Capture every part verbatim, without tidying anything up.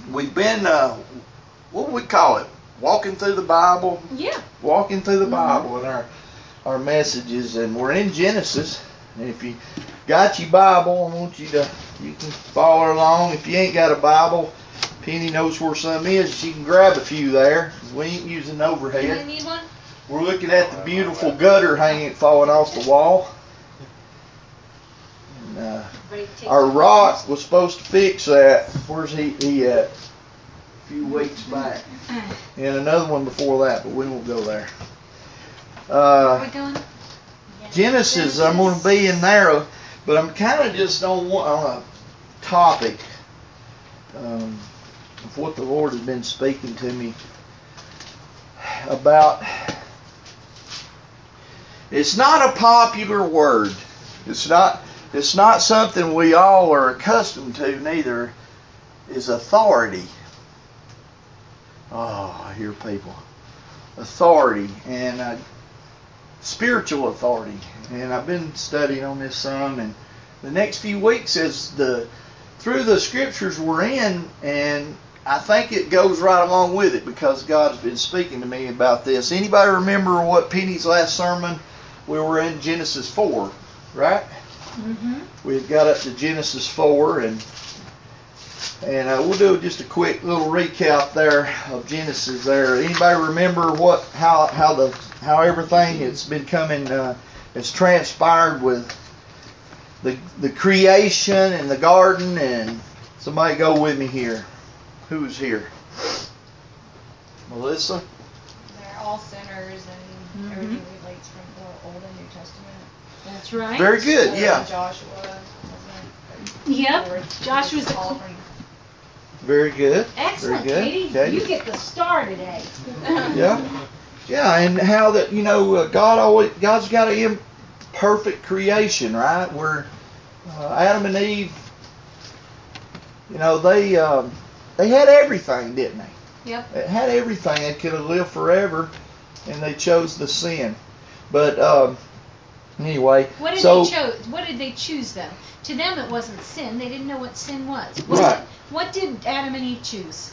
we've been, uh, what would we call it? Walking through the Bible. Yeah. Walking through the Bible in our our messages, and we're in Genesis. And if you got your Bible, I want you to you can follow along. If you ain't got a Bible, Penny knows where some is. She can grab a few there. We ain't using overhead. Do you need one? We're looking at the beautiful gutter hanging falling off the wall. And, uh, our rock was supposed to fix that. Where's he, he at? A few weeks back. And another one before that, but we won't go there. Uh, Are we going? Genesis, I'm going to be in there, but I'm kind of just on, one, on a topic um, of what the Lord has been speaking to me about. It's not a popular word. It's not. It's not something we all are accustomed to. Neither is authority. Oh, I hear people. Authority and uh, spiritual authority. And I've been studying on this some. And the next few weeks is the through the scriptures we're in, and I think it goes right along with it because God's been speaking to me about this. Anybody remember what Penny's last sermon? We were in Genesis four, right? Mm-hmm. We got up to Genesis four, and and uh, we'll do just a quick little recap there of Genesis. There, anybody remember what how how the how everything has been coming uh, has transpired with the the creation and the garden? And somebody go with me here. Who's here? Melissa. They're all sinners, and Mm-hmm. everything relates from the Old and New Testament. That's right. Very good. Uh, Yeah. Joshua, wasn't it? Yep. Or Joshua's all the... from Very good. Excellent, Very good. Katie. Okay. You get the star today. Yeah, yeah, and how that you know uh, God always God's got an imperfect creation, right? Where uh, Adam and Eve, you know, they um, they had everything, didn't they? Yep. They had everything. They could have lived forever, and they chose the sin. But um, anyway, What did so they choose? What did they choose though? To them, it wasn't sin. They didn't know what sin was. What Right. Did, what did Adam and Eve choose?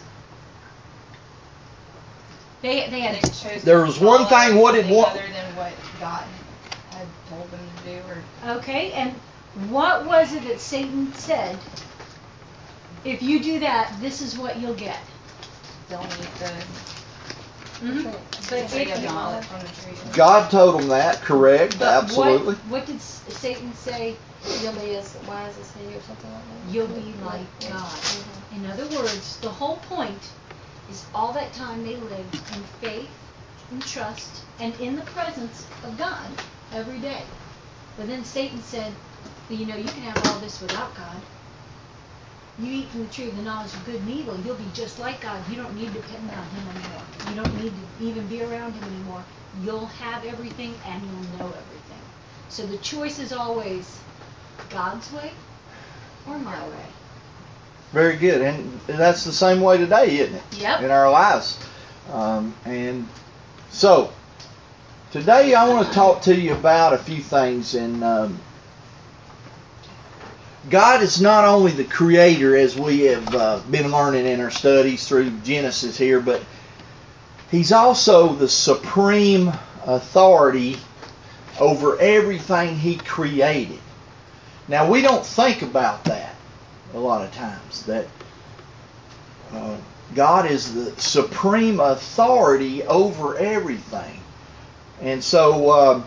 They they had They to. chose There to was one follow thing, what did anything one- other than what God had told them to do, or Okay, and what was it that Satan said? If you do that, this is what you'll get. don't eat the Mm-hmm. But tree of it, knowledge from the tree. God told them that, correct? but Absolutely. What, what did S- Satan say? You'll be as wise as he or something like that. You'll be like God. In other words, the whole point is all that time they lived in faith, in trust, and in the presence of God every day. But then Satan said, well, you know, you can have all this without God. You eat from the tree of the knowledge of good and evil, you'll be just like God. You don't need to depend on Him anymore. You don't need to even be around Him anymore. You'll have everything and you'll know everything. So the choice is always God's way or my way. Very good, and that's the same way today, isn't it? Yep. In our lives. Um, and so, today I want to talk to you about a few things. And um, God is not only the creator, as we have uh, been learning in our studies through Genesis here, but He's also the supreme authority over everything He created. Now, we don't think about that a lot of times, that uh, God is the supreme authority over everything. And so, uh,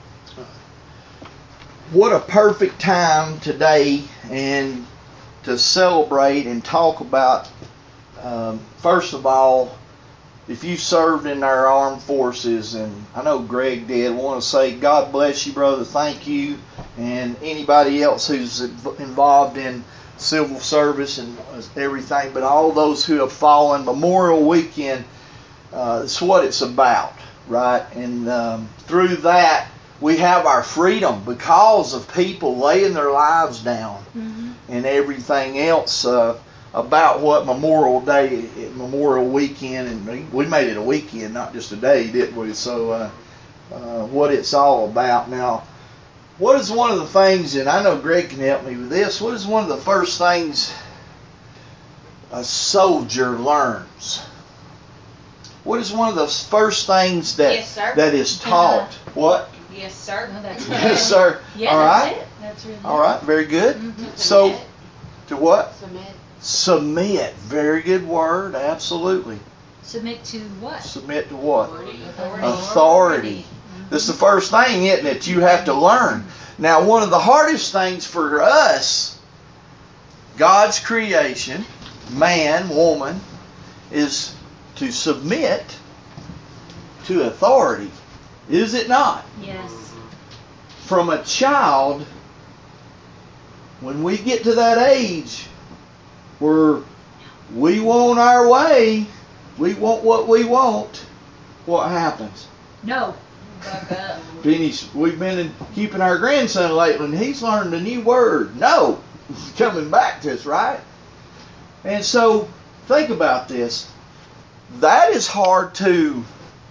what a perfect time today and to celebrate and talk about, um, first of all, if you served in our armed forces, and I know Greg did, I want to say God bless you, brother, thank you, and anybody else who's involved in civil service and everything, but all those who have fallen. Memorial Weekend, uh, it's what it's about, right? And um, through that, we have our freedom because of people laying their lives down Mm-hmm. and everything else uh, about what Memorial Day, Memorial Weekend, and we made it a weekend, not just a day, didn't we? So uh, uh, what it's all about. Now, what is one of the things, and I know Greg can help me with this, what is one of the first things a soldier learns? What is one of the first things that Yes, sir. that is taught? What? Yes, sir. No, that's Yes, sir. Yeah, All that's right. it. That's really All right. Very good. Mhm. So, to what? Submit. Submit. Very good word. Absolutely. Submit to what? Submit to what? Authority. Authority. This is the first thing, isn't it? You have to learn. Now, one of the hardest things for us, God's creation, man, woman, is to submit to authority. Is it not? Yes. From a child, when we get to that age where we want our way, we want what we want, what happens? No. Buck up. Benny's, we've been in, keeping our grandson lately, and he's learned a new word. No. It's coming back to us, right? And so, think about this. That is hard to,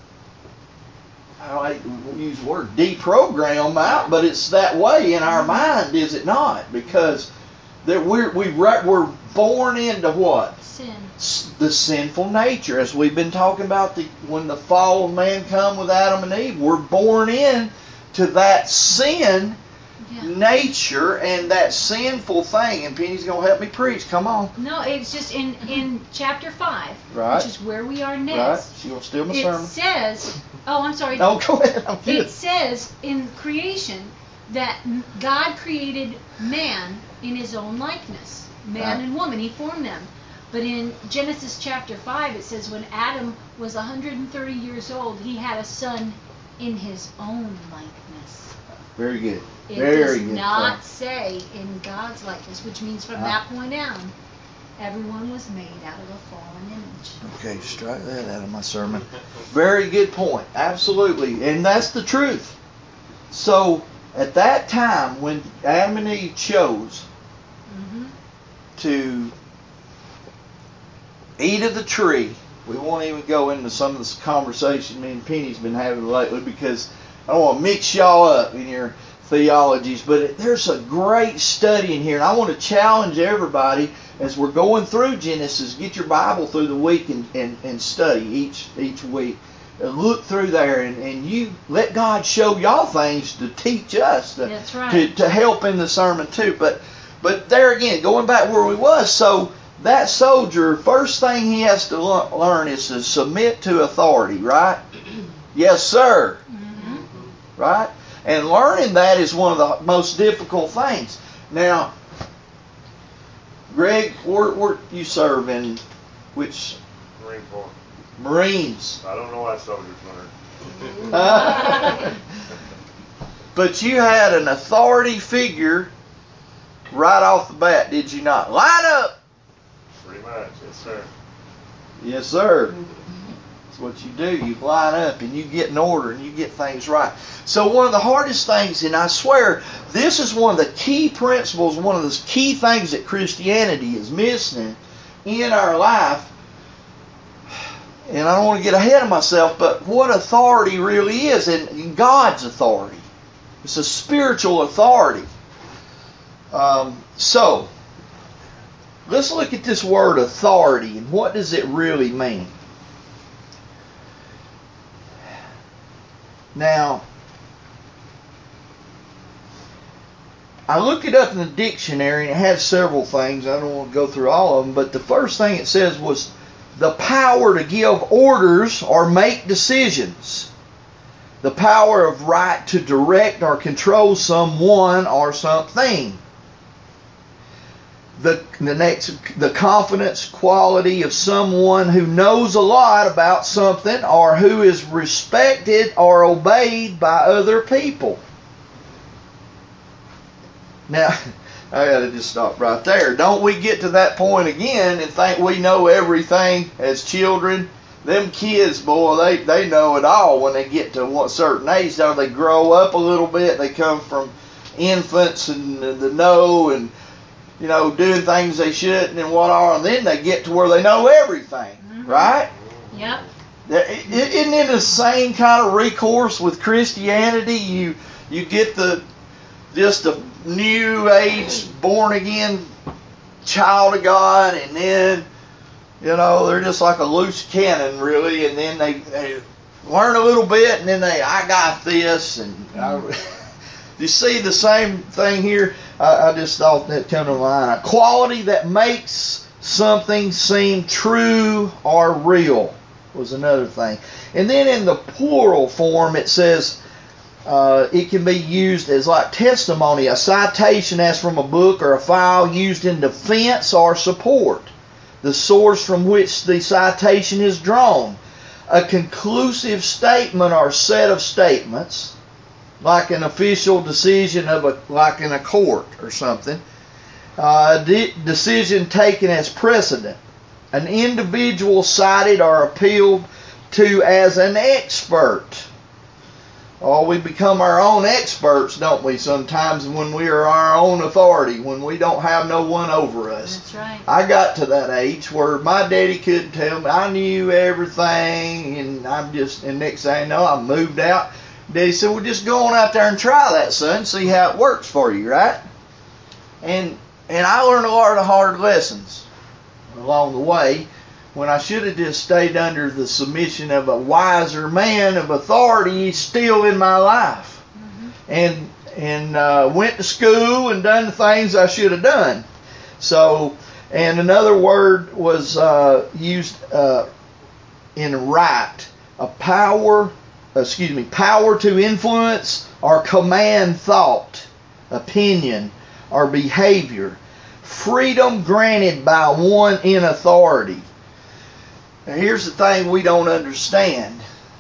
I like to use the word deprogram out, but it's that way in our mind, is it not? Because that we're we we're born into what? Sin. The sinful nature, as we've been talking about. The when the fall of man come with Adam and Eve, we're born in to that sin Yeah. nature and that sinful thing. And Penny's gonna help me preach. Come on. No, it's just in, in chapter five, Right. which is where we are Right? next. She gonna steal my It sermon. says, oh, I'm sorry. No, go ahead. I'm good. It says in creation that m- God created man in his own likeness, man Right. and woman. He formed them. But in Genesis chapter five, it says when Adam was one hundred thirty years old, he had a son in his own likeness. Very good. It Very does good. not point. say in God's likeness, which means from Ah. that point on, everyone was made out of a fallen image. Okay, strike that out of my sermon. Very good point. Absolutely. And that's the truth. So, at that time, when Adam and Eve chose Mm-hmm. to eat of the tree, we won't even go into some of this conversation me and Penny's been having lately, because I don't want to mix y'all up in your theologies, but there's a great study in here, and I want to challenge everybody as we're going through Genesis. Get your Bible through the week and, and, and study each each week. Uh, Look through there, and, and you let God show y'all things to teach us, to, That's right. to, to help in the sermon too. But but there again, going back where we was, so that soldier, first thing he has to le- learn is to submit to authority, right? Yes, sir. Mm-hmm. Right? And learning that is one of the most difficult things. Now, Greg, where, where you serve in which Marine Corps. Marines? I don't know why soldiers learn. Uh, but you had an authority figure right off the bat, did you not? Line up! Pretty much, yes, sir. Yes, sir. That's what you do. You line up and you get in order and you get things right. So one of the hardest things, and I swear, this is one of the key principles, one of the key things that Christianity is missing in our life. And I don't want to get ahead of myself, but what authority really is, and God's authority. It's a spiritual authority. Um, so, let's look at this word authority, and what does it really mean? Now, I looked it up in the dictionary, and it has several things. I don't want to go through all of them, but the first thing it says was the power to give orders or make decisions. The power of right to direct or control someone or something. The, the next, the confidence quality of someone who knows a lot about something or who is respected or obeyed by other people. Now, I gotta just stop right there. Don't we get to that point again and think we know everything as children? Them kids, boy, they, they know it all when they get to a certain age. Now they grow up a little bit. They come from infants and the know and, you know, doing things they shouldn't and what are, and then they get to where they know everything, Mm-hmm. right? Yep. Isn't it the same kind of recourse with Christianity? You you get the just a new age born again child of God, and then You know, they're just like a loose cannon, really, and then they, they learn a little bit, and then they, I got this, and I, you see the same thing here? I, I just thought that came to mind. A quality that makes something seem true or real was another thing. And then in the plural form, it says uh, it can be used as like testimony, a citation as from a book or a file used in defense or support, the source from which the citation is drawn, a conclusive statement or set of statements, like an official decision of a, like in a court or something, uh, a de- decision taken as precedent, an individual cited or appealed to as an expert. Oh, we become our own experts, don't we, sometimes when we are our own authority, when we don't have no one over us. That's right. I got to that age where my daddy couldn't tell me. I knew everything, and I'm just, and next thing I know, I moved out. Daddy said, well, just go on out there and try that, son, see how it works for you, right? And and I learned a lot of the hard lessons along the way, when I should have just stayed under the submission of a wiser man of authority still in my life. Mm-hmm. And and uh, went to school and done the things I should have done. So, and another word was uh, used uh, in right, a power, excuse me, power to influence or command thought, opinion, or behavior. Freedom granted by one in authority. Now here's the thing we don't understand.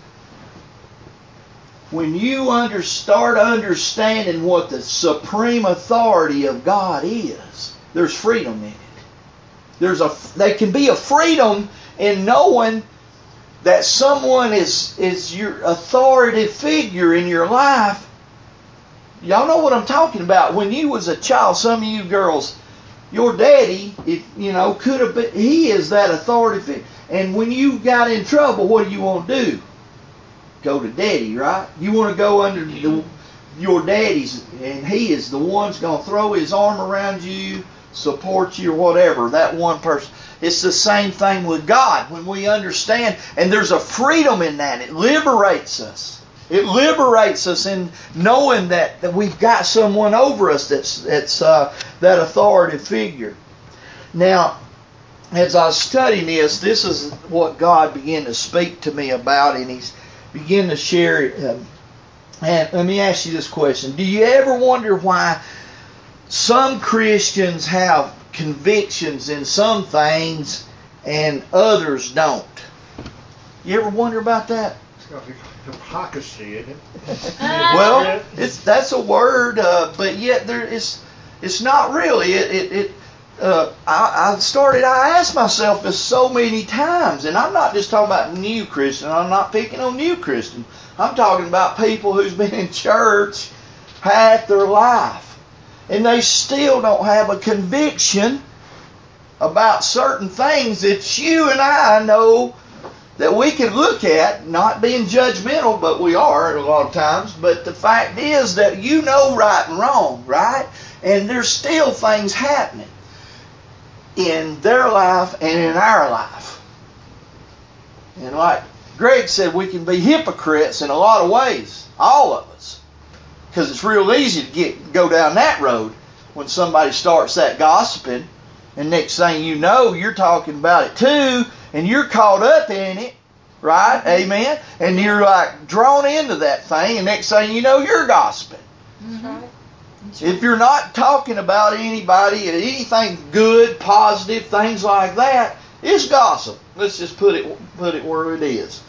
When you under, start understanding what the supreme authority of God is, there's freedom in it. There's a, there can be a freedom in knowing that someone is, is your authoritative figure in your life. Y'all know what I'm talking about. When you was a child, some of you girls, your daddy, if you know, could have been, he is that authoritative figure. And when you got in trouble, what do you want to do? Go to daddy, right? You want to go under the, your daddy's, and he is the one that's going to throw his arm around you, support you, or whatever. That one person. It's the same thing with God. When we understand, and there's a freedom in that. It liberates us. It liberates us in knowing that, that we've got someone over us that's, that's uh, that authoritative figure. Now, as I was studying this, this is what God began to speak to me about, and He's began to share it. Um, and let me ask you this question. Do you ever wonder why some Christians have convictions in some things and others don't? You ever wonder about that? It's got hypocrisy in it. Well, it's that's a word, uh, but yet there is. It's not really. It. it, it uh, I, I started. I asked myself this so many times, and I'm not just talking about new Christians. I'm not picking on new Christians. I'm talking about people who's been in church half their life, and they still don't have a conviction about certain things that you and I know that we can look at, not being judgmental, but we are a lot of times. But the fact is that you know right and wrong, right? And there's still things happening in their life and in our life. And like Greg said, we can be hypocrites in a lot of ways, all of us, because it's real easy to get go down that road when somebody starts that gossiping, and next thing you know, you're talking about it too, and you're caught up in it, right? Amen? And you're like drawn into that thing, and next thing you know, you're gossiping. Mm-hmm. If you're not talking about anybody, anything good, positive, things like that, it's gossip. Let's just put it put it where it is.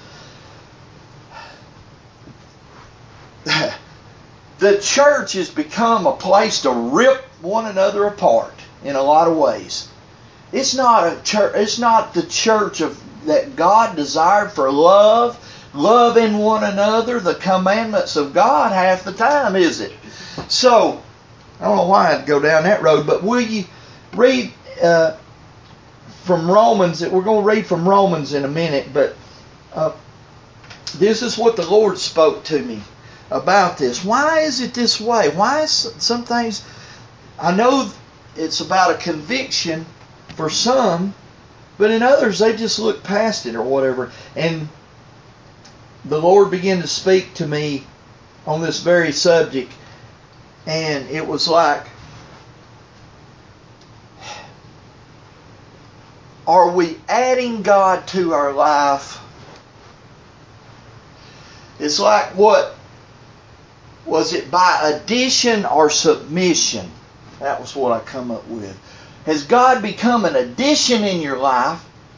The church has become a place to rip one another apart in a lot of ways. It's not a church. It's not the church of that God desired for love, loving one another, the commandments of God half the time, is it? So, I don't know why I'd go down that road, but will you read uh, from Romans? We're going to read from Romans in a minute, but uh, this is what the Lord spoke to me about this. Why is it this way? Why is some things... I know it's about a conviction for some, But in others, they just look past it or whatever. And the Lord began to speak to me on this very subject. And it was like, are we adding God to our life? It's like what? Was it by addition or submission? That was what I come up with. Has God become an addition in your life?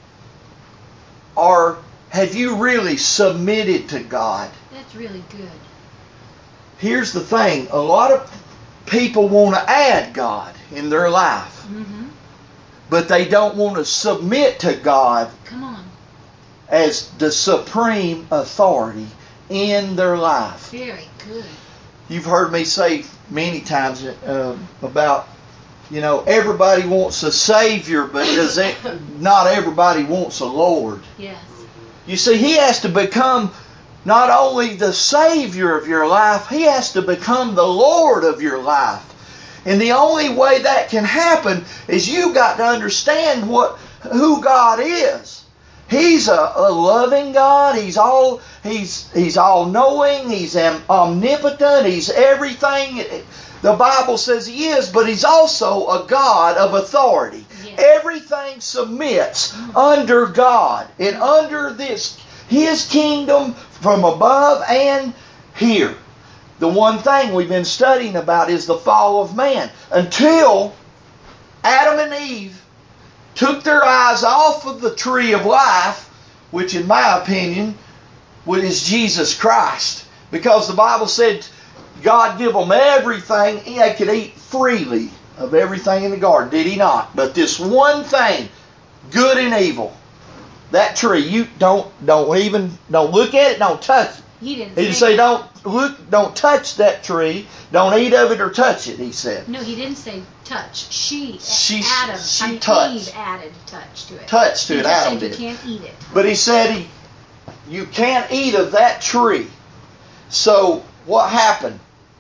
Or have you really submitted to God? That's really good. Here's the thing. A lot of people want to add God in their life. Mm-hmm. But they don't want to submit to God Come on. as the supreme authority in their life. Very good. You've heard me say many times uh, about, you know, everybody wants a Savior, but does it, not everybody wants a Lord. Yes. You see, He has to become not only the Savior of your life, He has to become the Lord of your life. And the only way that can happen is you've got to understand what who God is. He's a, a loving God. He's all He's He's all knowing. He's omnipotent. He's everything the Bible says He is. But He's also a God of authority. Yes. Everything submits under God and under this His kingdom from above and here. The one thing we've been studying about is the fall of man. Until Adam and Eve took their eyes off of the tree of life, which in my opinion is Jesus Christ. Because the Bible said God gave them everything. They could eat freely of everything in the garden. Did He not? But this one thing, good and evil, that tree, you don't don't even don't look at it, don't touch it. He didn't He didn't say, say don't look, don't touch that tree, don't eat of it or touch it. He said. No, he didn't say touch. She, She- Adam, she I mean, touched. Eve added touch to it. Touch to he it, just Adam said did. you can't eat it. But He said he, you can't eat of that tree. So what happened?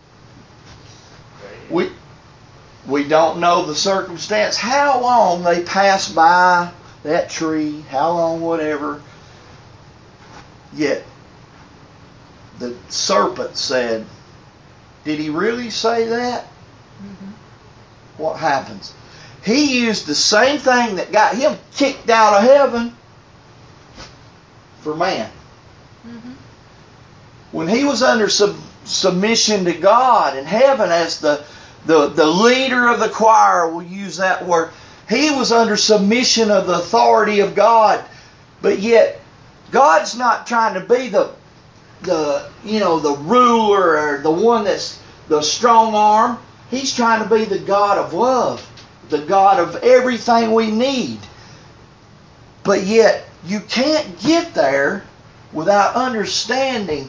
We we don't know the circumstance, how long they passed by that tree, how long, whatever. Yet the serpent said, did he really say that? Mm-hmm. What happens? He used the same thing that got him kicked out of heaven for man. Mm-hmm. When he was under sub- submission to God in heaven as the, the, the leader of the choir, we'll use that word, he was under submission of the authority of God. But yet, God's not trying to be the the you know the ruler or the one that's the strong arm. He's trying to be the God of love, the God of everything we need. But yet you can't get there without understanding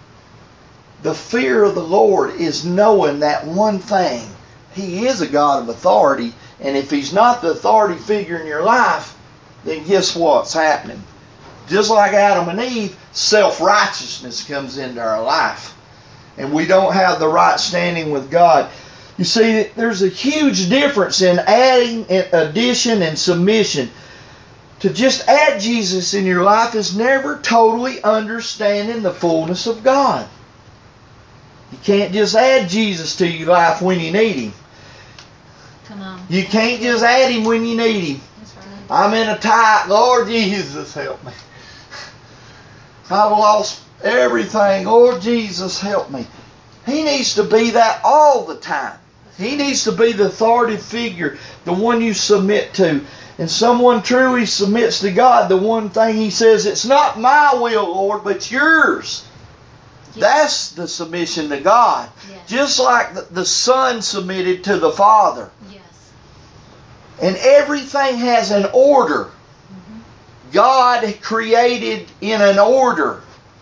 the fear of the Lord is knowing that one thing. He is a God of authority, and if He's not the authority figure in your life, then guess what's happening? Just like Adam and Eve, self-righteousness comes into our life. And we don't have the right standing with God. You see, there's a huge difference in adding, addition, and submission. To just add Jesus in your life is never totally understanding the fullness of God. You can't just add Jesus to your life when you need Him. Come on. You can't just add Him when you need Him. That's right. I'm in a tight, Lord Jesus, help me. I've lost everything. Lord Jesus, help me. He needs to be that all the time. He needs to be the authoritative figure, the one you submit to. And someone truly submits to God, the one thing He says, it's not my will, Lord, but yours. Yes. That's the submission to God. Yes. Just like the, the Son submitted to the Father. Yes. And everything has an order. God created in an order.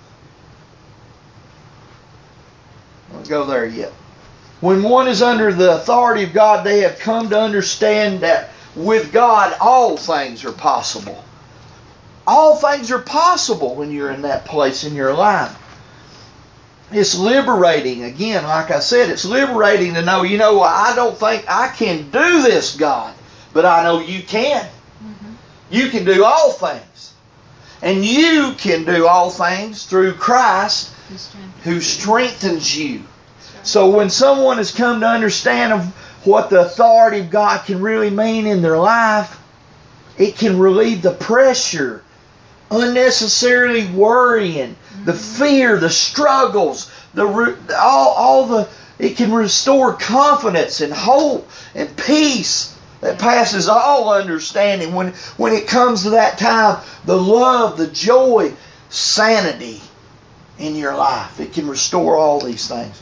I don't go there yet. When one is under the authority of God, they have come to understand that with God, all things are possible. All things are possible when you're in that place in your life. It's liberating. Again, like I said, it's liberating to know, you know, I don't think I can do this, God, but I know you can. You can do all things. And you can do all things through Christ who strengthens you. So when someone has come to understand of what the authority of God can really mean in their life, it can relieve the pressure, unnecessarily worrying, the fear, the struggles, the all, all the. It can restore confidence and hope and peace that passes all understanding. When when it comes to that time, the love, the joy, sanity in your life, it can restore all these things.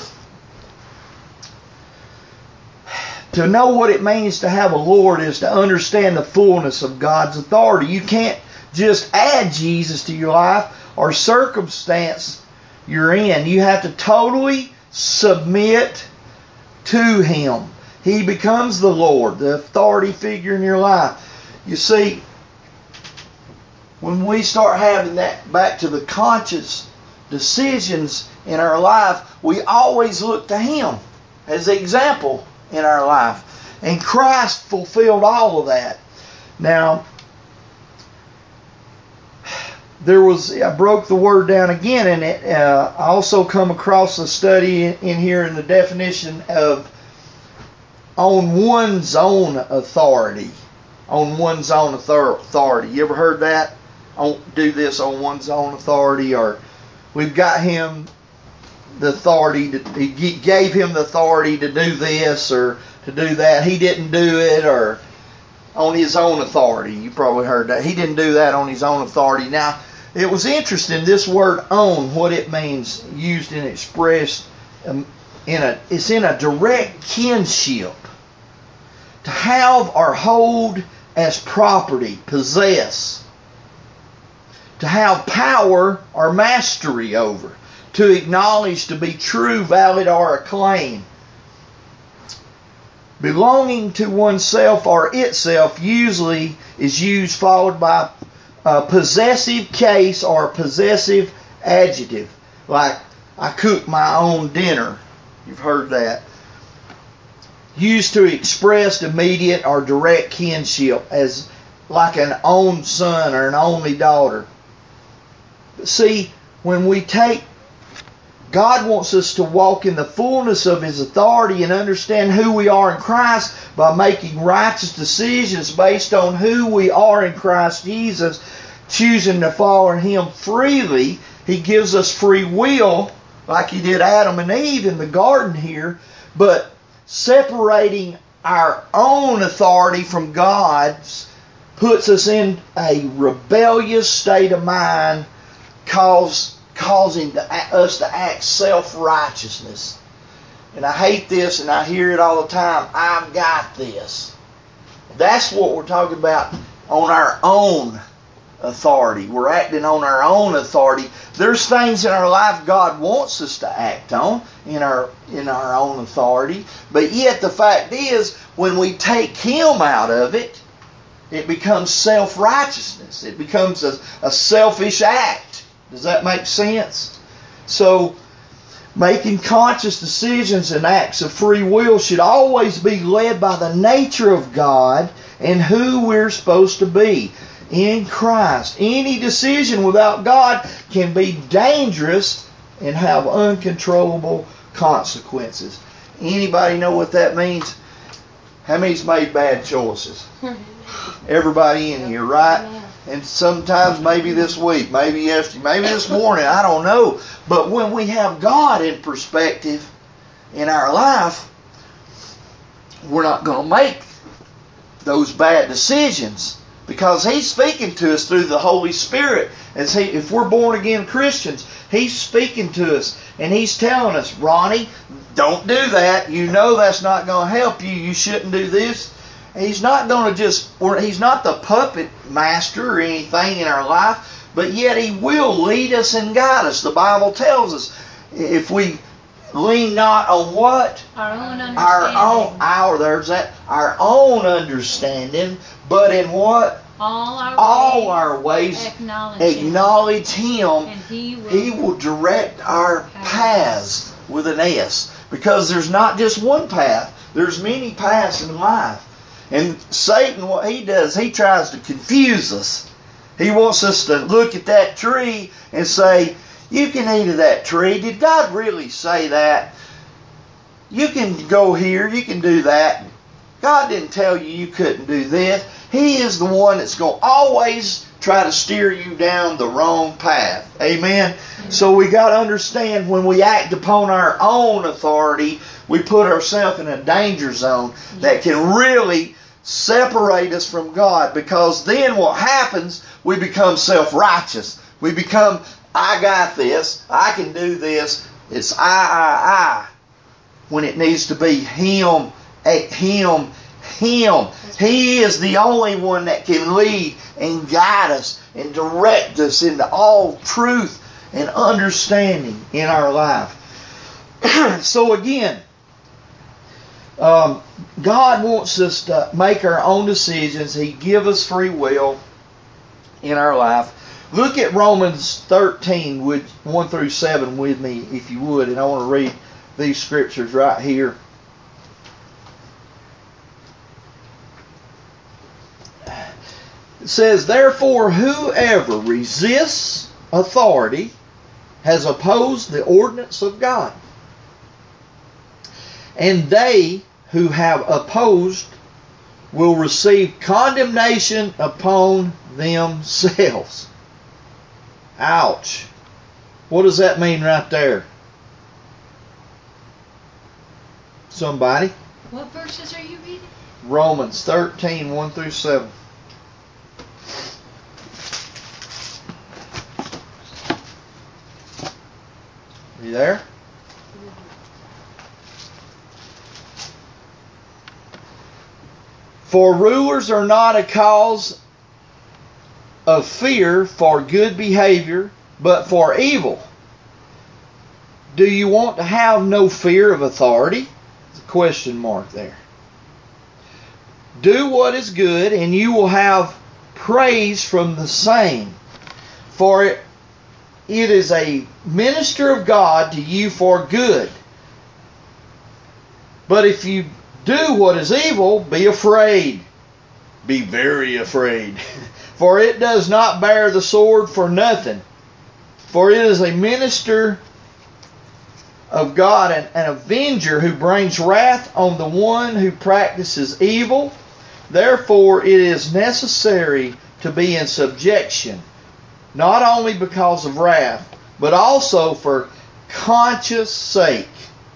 To know what it means to have a Lord is to understand the fullness of God's authority. You can't just add Jesus to your life or circumstance you're in. You have to totally submit to Him. He becomes the Lord, the authority figure in your life. You see, when we start having that back to the conscious decisions in our life, we always look to Him as the example in our life. And Christ fulfilled all of that. Now, there was, I broke the word down again, and it, uh, I also come across a study in, in here in the definition of on one's own authority. On one's own authority. You ever heard that? On, do this on one's own authority, or we've got him the authority to, he gave him the authority to do this or to do that. He didn't do it, or on his own authority. You probably heard that. He didn't do that on his own authority. Now, it was interesting, this word own, what it means, used and expressed um, in a, it's in a direct kinship. To have or hold as property, possess. To have power or mastery over. To acknowledge to be true, valid, or a claim. Belonging to oneself or itself usually is used followed by a possessive case or possessive adjective. Like, I cook my own dinner. You've heard that. Used to express immediate or direct kinship as like an own son or an only daughter. But see, when we take, God wants us to walk in the fullness of His authority and understand who we are in Christ by making righteous decisions based on who we are in Christ Jesus, choosing to follow Him freely. He gives us free will, like He did Adam and Eve in the garden here, but separating our own authority from God's puts us in a rebellious state of mind, cause, causing the, us to act self-righteousness. And I hate this, and I hear it all the time. I've got this. That's what we're talking about on our own authority. We're acting on our own authority. There's things in our life God wants us to act on in our in our own authority. But yet the fact is, when we take Him out of it, it becomes self-righteousness. It becomes a, a selfish act. Does that make sense? So, making conscious decisions and acts of free will should always be led by the nature of God and who we're supposed to be in Christ. Any decision without God can be dangerous and have uncontrollable consequences. Anybody know what that means? How many's made bad choices? Everybody in here, right? And sometimes maybe this week, maybe yesterday, maybe this morning, I don't know. But when we have God in perspective in our life, we're not going to make those bad decisions. Because He's speaking to us through the Holy Spirit. As he, if we're born again Christians, He's speaking to us. And He's telling us, Ronnie, don't do that. You know that's not going to help you. You shouldn't do this. He's not going to just, or He's not the puppet master or anything in our life. But yet He will lead us and guide us. The Bible tells us, if we lean not on what? Our own understanding. Our own, our, there's that, our own understanding. But in what? All our All ways, our ways acknowledge, acknowledge Him. And He will, he will direct our paths with an S. Because there's not just one path. There's many paths in life. And Satan, what he does, he tries to confuse us. He wants us to look at that tree and say, you can eat of that tree. Did God really say that? You can go here, you can do that. God didn't tell you you couldn't do this. He is the one that's going to always try to steer you down the wrong path. Amen? So we got to understand, when we act upon our own authority, we put ourselves in a danger zone that can really separate us from God, because then what happens, we become self-righteous. We become, I got this, I can do this, it's I, I, I, when it needs to be Him, Him, Him. He is the only one that can lead and guide us and direct us into all truth and understanding in our life. So again, um, God wants us to make our own decisions. He gives us free will in our life. Look at Romans thirteen, one through seven with me, if you would. And I want to read these scriptures right here. It says, therefore, whoever resists authority has opposed the ordinance of God. And they who have opposed will receive condemnation upon themselves. Ouch. What does that mean right there? Somebody? What verses are you reading? Romans thirteen, one through seven. Are you there? For rulers are not a cause of fear for good behavior, but for evil. Do you want to have no fear of authority? There's a question mark there. Do what is good, and you will have praise from the same. For it, it is a minister of God to you for good. But if you do what is evil, be afraid. Be very afraid. For it does not bear the sword for nothing. For it is a minister of God, and an avenger who brings wrath on the one who practices evil. Therefore it is necessary to be in subjection, not only because of wrath, but also for conscience sake.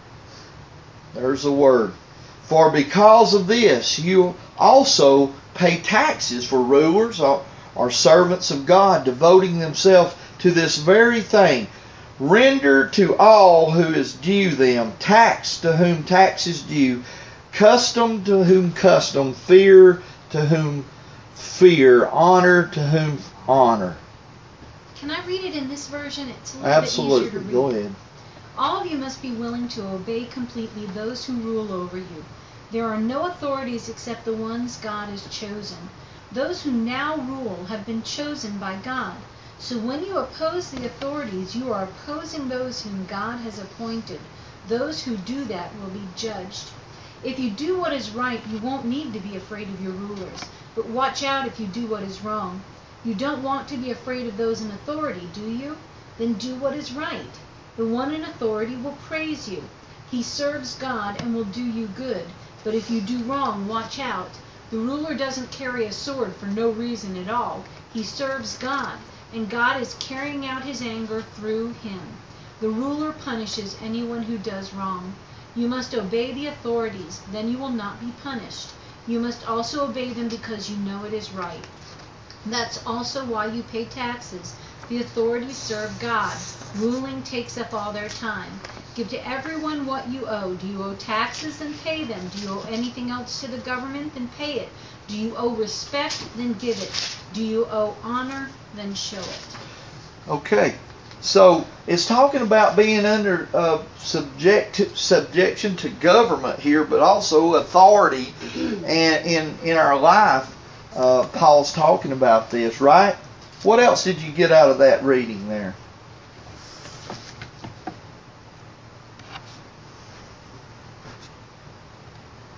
There's the word. For because of this, you also pay taxes, for rulers are, are servants of God, devoting themselves to this very thing. Render to all who is due them, tax to whom tax is due, custom to whom custom, fear to whom fear, honor to whom honor. Can I read it in this version? It's a little Absolutely. bit easier to read. Go ahead. All of you must be willing to obey completely those who rule over you. There are no authorities except the ones God has chosen. Those who now rule have been chosen by God. So when you oppose the authorities, you are opposing those whom God has appointed. Those who do that will be judged. If you do what is right, you won't need to be afraid of your rulers. But watch out if you do what is wrong. You don't want to be afraid of those in authority, do you? Then do what is right. The one in authority will praise you. He serves God and will do you good. But if you do wrong, watch out. The ruler doesn't carry a sword for no reason at all. He serves God, and God is carrying out His anger through him. The ruler punishes anyone who does wrong. You must obey the authorities, then you will not be punished. You must also obey them because you know it is right. That's also why you pay taxes. The authorities serve God. Ruling takes up all their time. Give to everyone what you owe. Do you owe taxes? Then pay them. Do you owe anything else to the government? Then pay it. Do you owe respect? Then give it. Do you owe honor? Then show it. Okay. So it's talking about being under uh, subject to, subjection to government here, but also authority. And in, in our life, uh, Paul's talking about this, right? What else did you get out of that reading there?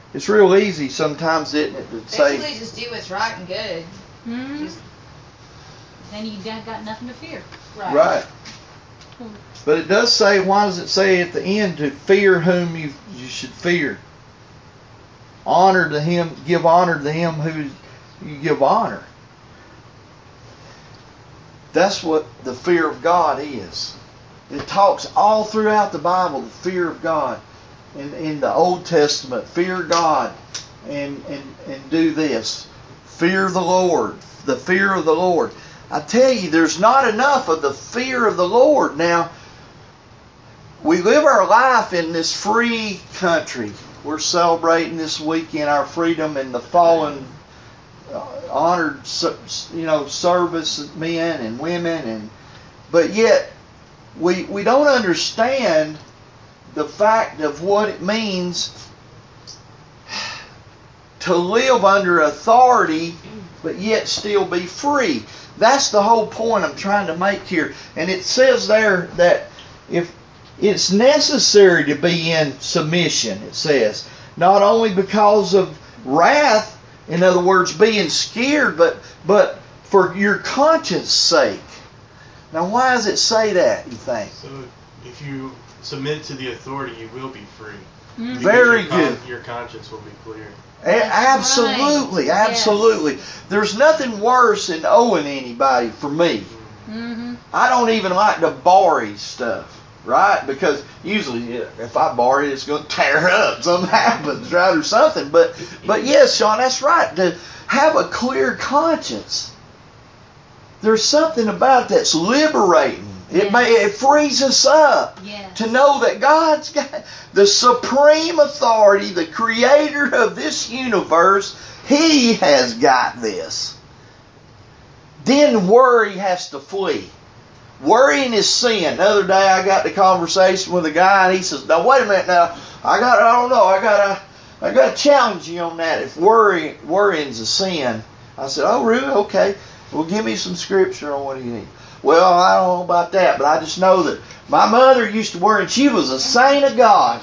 it's real easy sometimes, isn't it, to say, Basically, just do what's right and good. Hmm. Just, Then you got got nothing to fear. right. right. But it does say, why does it say at the end to fear whom you you should fear? Honor to him, give honor to him who you give honor. That's what the fear of God is. It talks all throughout the Bible, the fear of God. In, in the Old Testament, fear God and, and, and do this. Fear the Lord. The fear of the Lord. I tell you, there's not enough of the fear of the Lord. Now, we live our life in this free country. We're celebrating this weekend our freedom and the fallen, uh, honored, you know, service men and women, and but yet we we don't understand the fact of what it means to live under authority, but yet still be free. That's the whole point I'm trying to make here. And it says there that if it's necessary to be in submission, it says, not only because of wrath, in other words, being scared, but but for your conscience sake. Now, why does it say that, you think? So, if you submit to the authority, you will be free. Mm-hmm. Very your con- good. Your conscience will be clear. A- absolutely, right. absolutely. Yes. There's nothing worse than owing anybody for me. Mm-hmm. I don't even like to borrow stuff, right? Because usually if I borrow it, it's going to tear up. Something happens, right, or something. But, but yes, Sean, that's right. To have a clear conscience. There's something about it that's liberating. It Yes. may it frees us up Yes. to know that God's got the supreme authority, the creator of this universe. He has got this. Then worry has to flee. Worrying is sin. The other day I got the conversation with a guy and he says, now wait a minute now, I got I don't know, I gotta I gotta challenge you on that. If worry worrying's a sin. I said, oh really? Okay. Well, give me some scripture on what you need. Well, I don't know about that, but I just know that my mother used to worry, and she was a saint of God.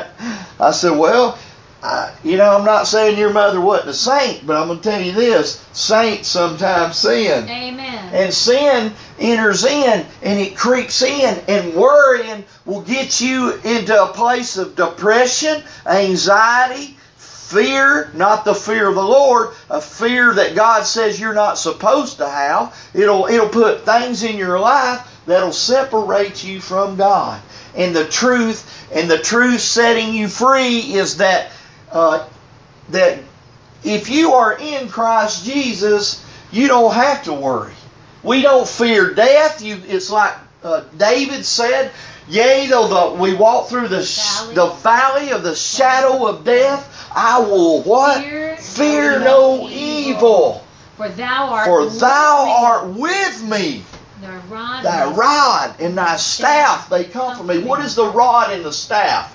I said, well, I, you know, I'm not saying your mother wasn't a saint, but I'm going to tell you this, saints sometimes sin. Amen. And sin enters in, and it creeps in, and worrying will get you into a place of depression, anxiety, fear, not the fear of the Lord, a fear that God says you're not supposed to have. It'll it'll put things in your life that'll separate you from God. And the truth, and the truth setting you free is that uh, that if you are in Christ Jesus, you don't have to worry. We don't fear death. You, it's like uh, David said, yea, though the, we walk through the valley. the valley of the shadow of death, I will what? Fear, Fear no evil. For thou art For with thou me. art with me. Thy rod, Thy rod and thy staff, they comfort me. What is the rod and the staff?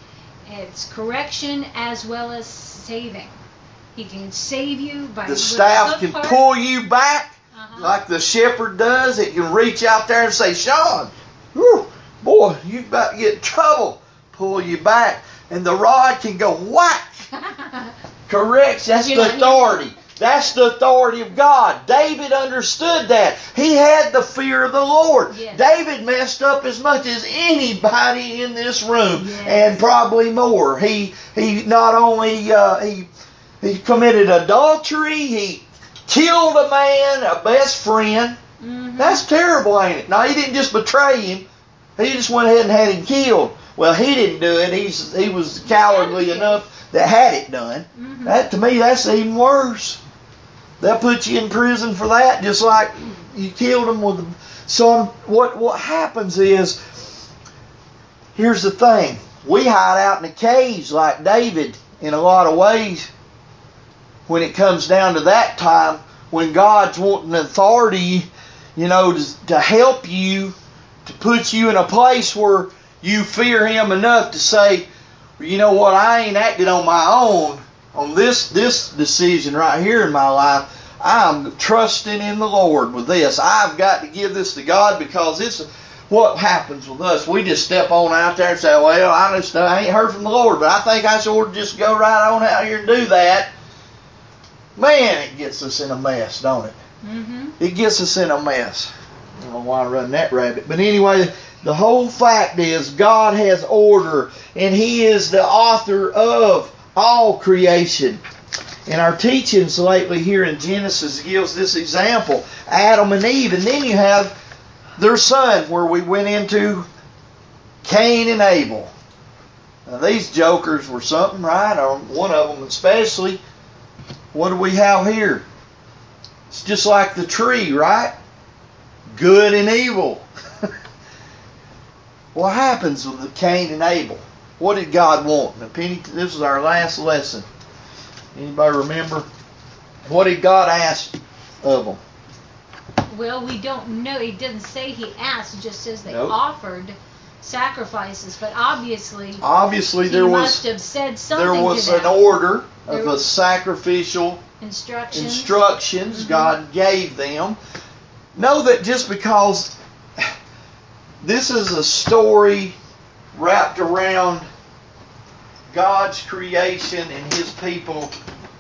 It's correction as well as saving. He can save you by The staff can part. pull you back Uh-huh. like the shepherd does. It can reach out there and say, Sean, whew, boy, you about to get in trouble. Pull you back. And the rod can go whack. Correct. That's You're the not authority. That's the authority of God. David understood that. He had the fear of the Lord. Yes. David messed up as much as anybody in this room, Yes. and probably more. He he not only uh, he he committed adultery. He killed a man, a best friend. Mm-hmm. That's terrible, ain't it? Now, he didn't just betray him. He just went ahead and had him killed. Well, he didn't do it. He's he was cowardly enough that had it done. Mm-hmm. That, to me, that's even worse. They'll put you in prison for that, just like you killed him with. So what what happens is, here's the thing: we hide out in a cage like David in a lot of ways. When it comes down to that time, when God's wanting authority, you know, to, to help you, to put you in a place where you fear Him enough to say, you know what, I ain't acted on my own on this this decision right here in my life. I'm trusting in the Lord with this. I've got to give this to God because it's what happens with us? We just step on out there and say, well, I just I ain't heard from the Lord, but I think I should just go right on out here and do that. Man, it gets us in a mess, don't it? Mm-hmm. It gets us in a mess. I don't know why I run that rabbit. But anyway, the whole fact is God has order, and He is the author of all creation. And our teachings lately here in Genesis gives this example, Adam and Eve. And then you have their son, where we went into Cain and Abel. Now, these jokers were something, right? Or one of them especially. What do we have here? It's just like the tree, right? Good and evil. What happens with the Cain and Abel? What did God want? Now, Penny, this is our last lesson. Anybody remember? What did God ask of them? Well, we don't know. It doesn't say He asked. It just says they Nope. offered sacrifices. But obviously, Obviously, He there must was have said something there was to an them. order of There- a sacrificial Instructions. instructions Mhm. God gave them. Know that just because this is a story wrapped around God's creation and His people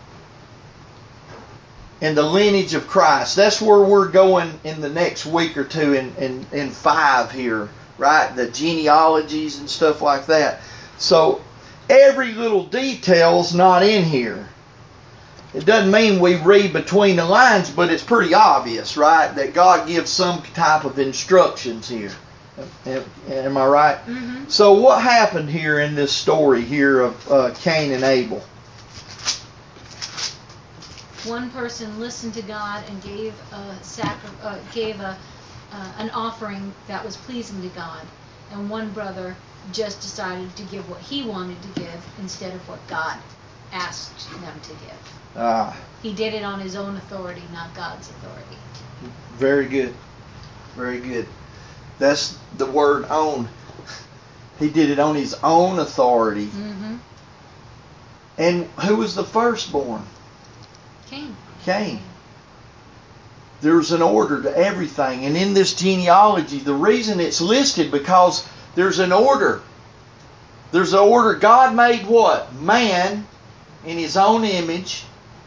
and the lineage of Christ. That's where we're going in the next week or two in, in, in five here, right? The genealogies and stuff like that. So every little detail's not in here. It doesn't mean we read between the lines, but it's pretty obvious, right? That God gives some type of instructions here. Am, am I right? Mm-hmm. So what happened here in this story here of uh, Cain and Abel? One person listened to God and gave a sacri- uh, gave a uh, an offering that was pleasing to God, and one brother just decided to give what he wanted to give instead of what God asked them to give. Ah, He did it on his own authority, not God's authority. very good. Very good. That's the word own. He did it on his own authority. Mm-hmm. And who was the firstborn? Cain. Cain. There's an order to everything. And in this genealogy, the reason it's listed because there's an order. There's an order. God made what? Man in His own image.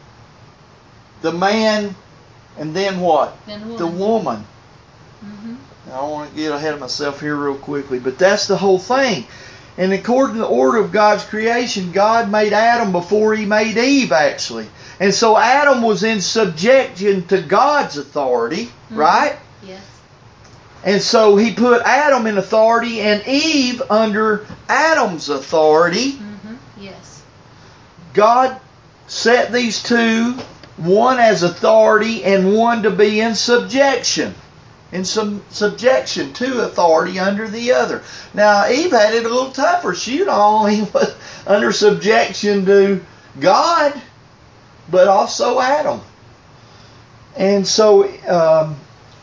The man, and then what? Then woman. The woman. Mm-hmm. I don't want to get ahead of myself here real quickly, but that's the whole thing. And according to the order of God's creation, God made Adam before He made Eve, actually. And so Adam was in subjection to God's authority, Mm-hmm. right? Yes. And so He put Adam in authority and Eve under Adam's authority. Mm-hmm. Yes. God set these two, one as authority and one to be in subjection. In some subjection to authority under the other. Now, Eve had it a little tougher. She not only was under subjection to God, but also Adam. And so, um,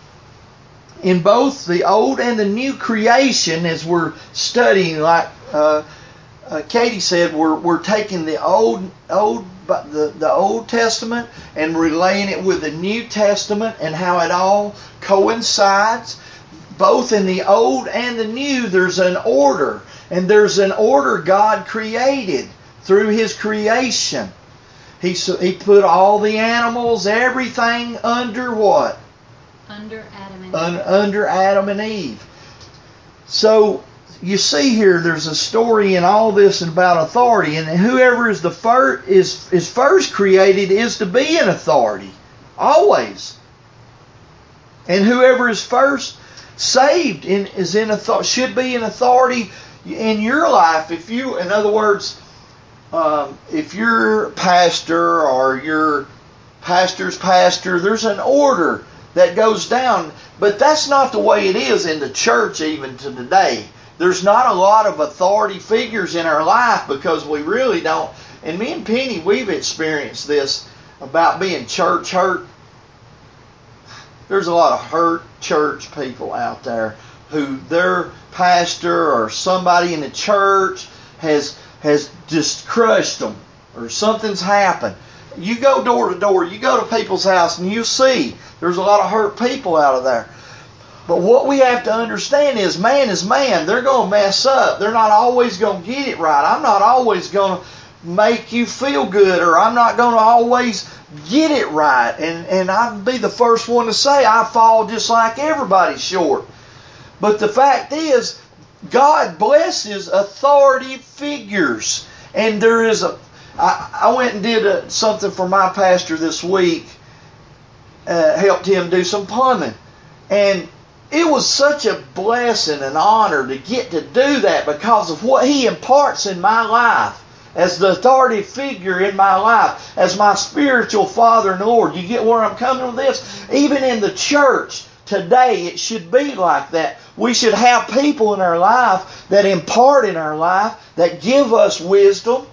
in both the old and the new creation, as we're studying, like uh, uh, Katie said, we're we're taking the old old the the Old Testament and relaying it with the New Testament and how it all coincides. Both in the Old and the New, there's an order, and there's an order God created through His creation. He he put all the animals, everything under what? Under Adam and Un, Eve. under Adam and Eve. So you see here, there's a story in all this about authority, and whoever is the first is is first created is to be in authority, always. And whoever is first saved in, is in authority, should be in authority in your life. If you, in other words, um, if you're pastor or your pastor's pastor, there's an order that goes down. But that's not the way it is in the church even to today. There's not a lot of authority figures in our life because we really don't. And me and Penny, we've experienced this about being church hurt. There's a lot of hurt church people out there who their pastor or somebody in the church has has just crushed them or something's happened. You go door to door, you go to people's house and you see there's a lot of hurt people out of there. But what we have to understand is man is man. They're going to mess up. They're not always going to get it right. I'm not always going to make you feel good, or I'm not going to always get it right. And, and I'd be the first one to say I fall just like everybody short. But the fact is, God blesses authority figures. And there is a... I, I went and did a, something for my pastor this week. Uh, helped him do some plumbing. And it was such a blessing and honor to get to do that because of what he imparts in my life. As the authority figure in my life. As my spiritual father and Lord. You get where I'm coming with this? Even in the church today, it should be like that. We should have people in our life that impart in our life, that give us wisdom,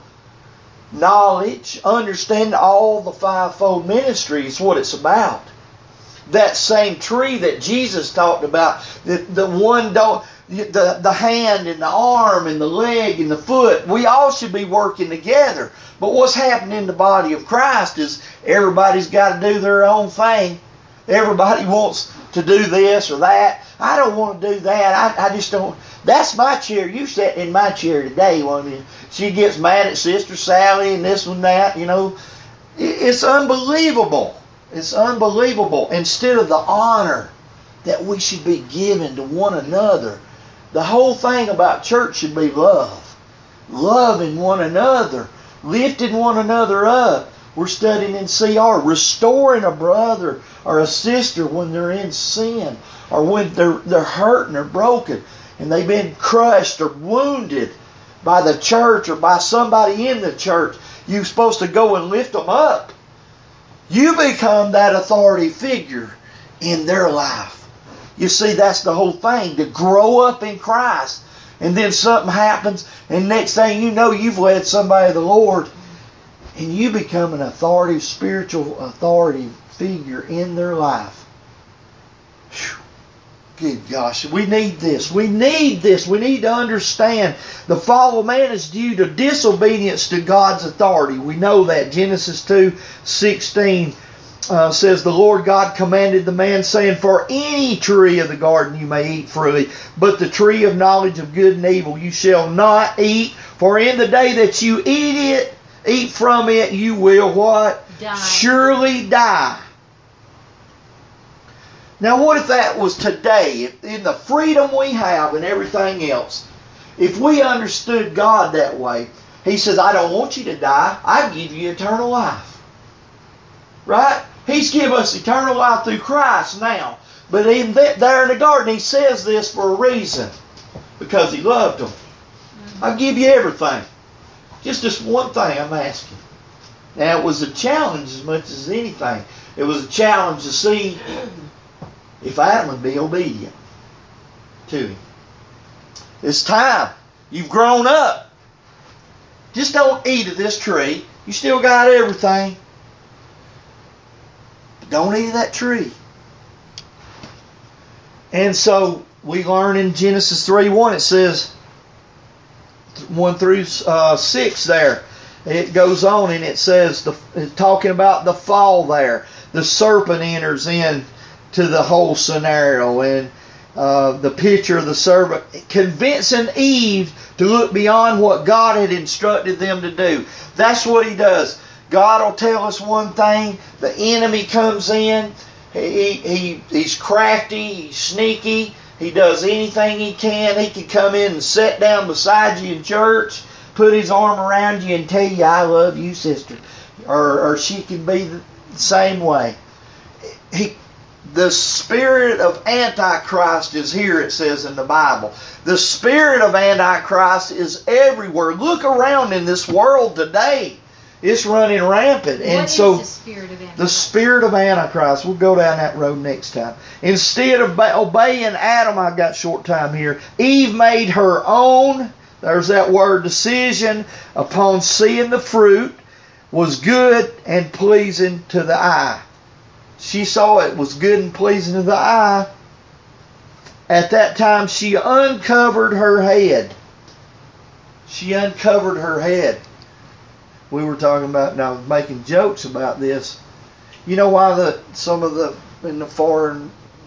knowledge, understand all the fivefold ministry is what it's about. That same tree that Jesus talked about, the, the one don't, the, the hand and the arm and the leg and the foot, we all should be working together. But what's happening in the body of Christ is everybody's got to do their own thing. Everybody wants to do this or that. I don't want to do that. I, I just don't. That's my chair. You sat in my chair today. One, she gets mad at Sister Sally and this and that. You know, it's unbelievable. It's unbelievable. Instead of the honor that we should be giving to one another, the whole thing about church should be love, loving one another, lifting one another up. We're studying in C R, restoring a brother or a sister when they're in sin, or when they're they're hurting or broken, and they've been crushed or wounded by the church or by somebody in the church. You're supposed to go and lift them up. You become that authority figure in their life. You see, that's the whole thing, to grow up in Christ. And then something happens, and next thing you know, you've led somebody to the Lord, and you become an authoritative, spiritual authority figure in their life. Whew. Good gosh, we need this. We need this. We need to understand the fall of man is due to disobedience to God's authority. We know that. Genesis two sixteen uh, says, the Lord God commanded the man, saying, for any tree of the garden you may eat freely, but the tree of knowledge of good and evil you shall not eat, for in the day that you eat it, eat from it, you will what? Die. Surely die. Now what if that was today? If in the freedom we have and everything else, if we understood God that way, He says, I don't want you to die. I give you eternal life. Right? He's given us eternal life through Christ now. But in that, there in the garden, He says this for a reason. Because He loved them. I'll give you everything. Just this one thing I'm asking. Now it was a challenge as much as anything. It was a challenge to see if Adam would be obedient to Him. It's time. You've grown up. Just don't eat of this tree. You still got everything. But don't eat of that tree. And so we learn in Genesis three one, it says, one through uh, six there. It goes on and it says, the, talking about the fall there. The serpent enters in to the whole scenario, and uh, the picture of the serpent convincing Eve to look beyond what God had instructed them to do. That's what He does. God will tell us one thing. The enemy comes in. He, he He's crafty. He's sneaky. He does anything he can. He can come in and sit down beside you in church, put his arm around you and tell you, I love you, sister. Or, or she can be the same way. He, the spirit of Antichrist is here, it says in the Bible. The spirit of Antichrist is everywhere. Look around in this world today. It's running rampant. What and is so the spirit of Antichrist? The spirit of Antichrist. We'll go down that road next time. Instead of obeying Adam, I've got short time here, Eve made her own, there's that word, decision upon seeing the fruit was good and pleasing to the eye. She saw it was good and pleasing to the eye. At that time, she uncovered her head. She uncovered her head. We were talking about, and I was making jokes about this. You know why the some of the in the foreign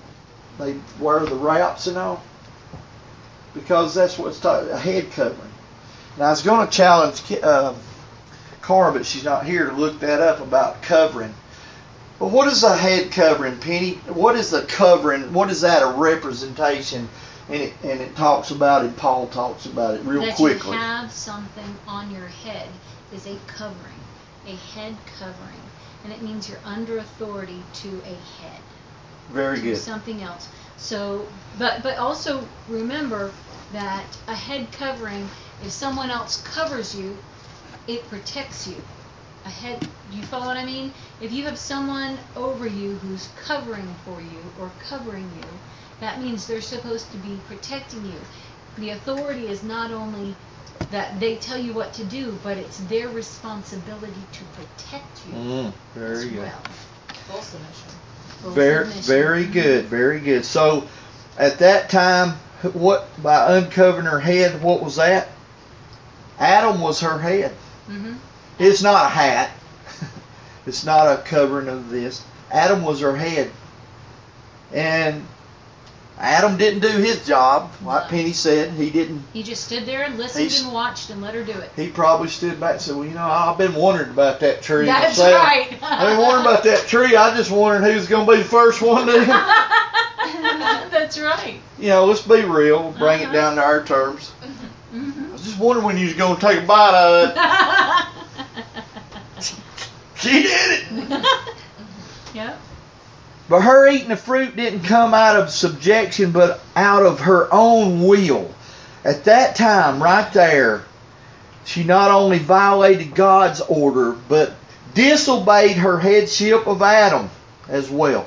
they wear the wraps and all? Because that's what's taught, a head covering. Now, I was going to challenge uh, Cara, but she's not here to look that up about covering. But what is a head covering, Penny? What is the covering? What is that a representation? And it, and it talks about it, Paul talks about it real that quickly. That you have something on your head is a covering, a head covering. And it means you're under authority to a head. Very to good. Something else. So, but but also remember that a head covering, if someone else covers you, it protects you. A head, you follow what I mean? If you have someone over you who's covering for you or covering you, that means they're supposed to be protecting you. The authority is not only that they tell you what to do, but it's their responsibility to protect you Mm, very as good. well. Full submission. Full Very, submission. very good, very good. So, at that time, what by uncovering her head, what was that? Adam was her head. Mm-hmm. It's not a hat. It's not a covering of this. Adam was her head, and Adam didn't do his job. Like No. Penny said, he didn't. He just stood there and listened He's- and watched and let her do it. He probably stood back and said, "Well, you know, I've been wondering about that tree That's myself. right. I've been wondering about that tree. I just wondered who's going to be the first one to." That's right. You know, let's be real. We'll bring Uh-huh. it down to our terms. I Mm-hmm. was just wondering when you was going to take a bite of it. She did it. Yep. But her eating the fruit didn't come out of subjection, but out of her own will. At that time, right there, she not only violated God's order, but disobeyed her headship of Adam as well.